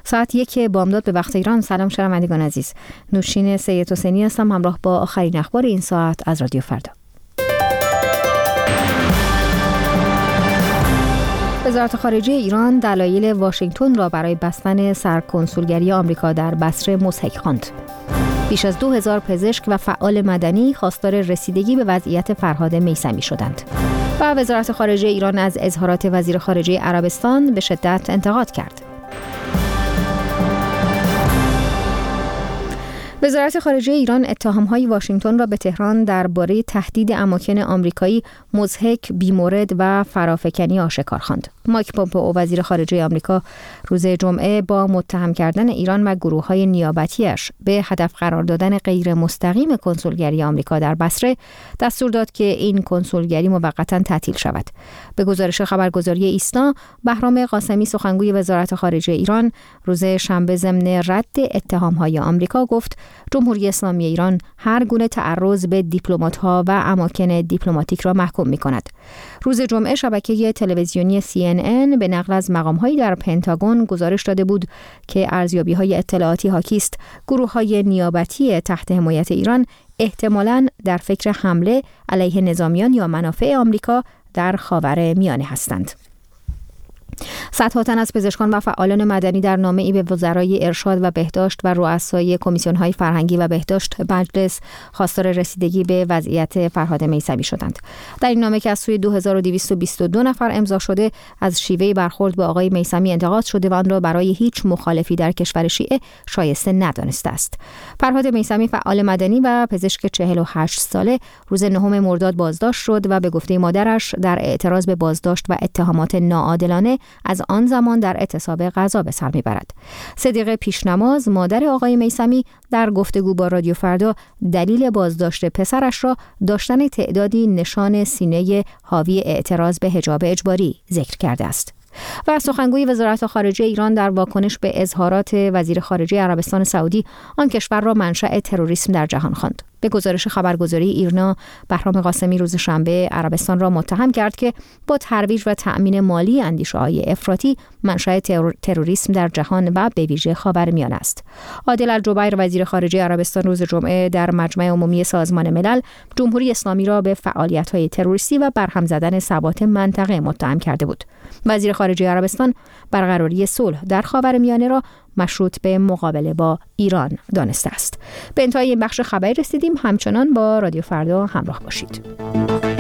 ساعت 1 بامداد به وقت ایران. سلام شنوندگان عزیز، نوشین سید حسینی هستم همراه با آخرین اخبار این ساعت از رادیو فردا. وزارت خارجه ایران دلایل واشنگتن را برای بستن سرکنسولگری آمریکا در بصره مضحک خواند. بیش از 2000 پزشک و فعال مدنی خواستار رسیدگی به وضعیت فرهاد میثمی شدند. و وزارت خارجه ایران از اظهارات وزیر خارجه عربستان به شدت انتقاد کرد. وزارت خارجه ایران اتهام‌های واشنگتن را به تهران درباره تهدید اماکن آمریکایی مضحک، بی‌مورد و فرافکنی آشکار خواند. مایک پومپئو وزیر خارجه آمریکا روز جمعه با متهم کردن ایران و گروه‌های نیابتی‌اش به هدف قرار دادن غیر مستقیم کنسولگری آمریکا در بصره دستور داد که این کنسولگری موقتاً تعطیل شود. به گزارش خبرگزاری ایسنا، بهرام قاسمی سخنگوی وزارت خارجه ایران روز شنبه ضمن رد اتهام‌های آمریکا گفت جمهوری اسلامی ایران هر گونه تعرض به دیپلمات‌ها و اماکن دیپلماتیک را محکوم می‌کند. روز جمعه شبکه تلویزیونی CNN به نقل از مقام‌هایی در پنتاگون گزارش داده بود که ارزیابی‌های اطلاعاتی حاکی است گروه‌های نیابتی تحت حمایت ایران احتمالاً در فکر حمله علیه نظامیان یا منافع آمریکا در خاورمیانه هستند. صدها تن از پزشکان و فعالان مدنی در نامه‌ای به وزرای ارشاد و بهداشت و رؤسای کمیسیون‌های فرهنگی و بهداشت مجلس خواستار رسیدگی به وضعیت فرهاد میثمی شدند. در این نامه که از سوی 2222 نفر امضا شده، از شیوه برخورد با آقای میثمی انتقاد شده و آن را برای هیچ مخالفی در کشور شیعه شایسته ندانسته است. فرهاد میثمی فعال مدنی و پزشک 48 ساله روز 9 مرداد بازداشت شد و به گفته مادرش در اعتراض به بازداشت و اتهامات ناعادلانه از آن زمان در اعتصاب غذا به سر میبرد. صدیقه پیشنماز مادر آقای میثمی در گفتگو با رادیو فردا دلیل بازداشت پسرش را داشتن تعدادی نشان سینه حاوی اعتراض به حجاب اجباری ذکر کرده است. و سخنگوی وزارت خارجه ایران در واکنش به اظهارات وزیر خارجه عربستان سعودی آن کشور را منشأ تروریسم در جهان خواند. به گزارش خبرگزاری ایرنا، بهرام قاسمی روز شنبه عربستان را متهم کرد که با ترویج و تأمین مالی اندیشه‌های افراطی منشأ تروریسم در جهان و به ویژه خاورمیانه است. عادل الجبیر وزیر خارجه عربستان روز جمعه در مجمع عمومی سازمان ملل جمهوری اسلامی را به فعالیت‌های تروریستی و برهم زدن ثبات منطقه متهم کرده بود. وزیر خارجه عربستان برقراری صلح در خاورمیانه را مشروط به مقابله با ایران دانسته است. به انتهای این بخش خبری رسیدیم. همچنان با رادیو فردا همراه باشید.